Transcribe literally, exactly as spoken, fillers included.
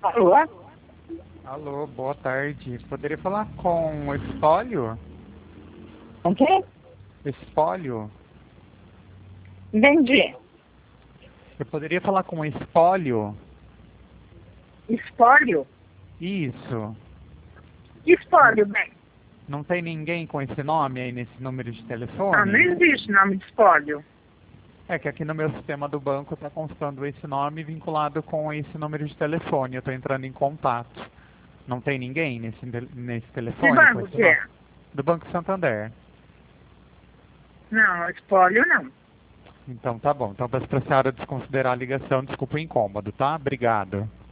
Alô? Alô, boa tarde. Poderia falar com o Espólio? Com quem? Espólio? Entendi. Eu poderia falar com o Espólio? Espólio? Isso. Que espólio, bem? Não tem ninguém com esse nome aí nesse número de Não, telefone? não existe nome de espólio. É que aqui no meu sistema do banco está constando esse nome vinculado com esse número de telefone. Eu estou entrando em contato. Não tem ninguém nesse, nesse Que telefone com banco esse que nome? é? Do Banco Santander. Não, espólio não. Então tá bom. Então, para a senhora desconsiderar a ligação, desculpa o incômodo, tá? Obrigado.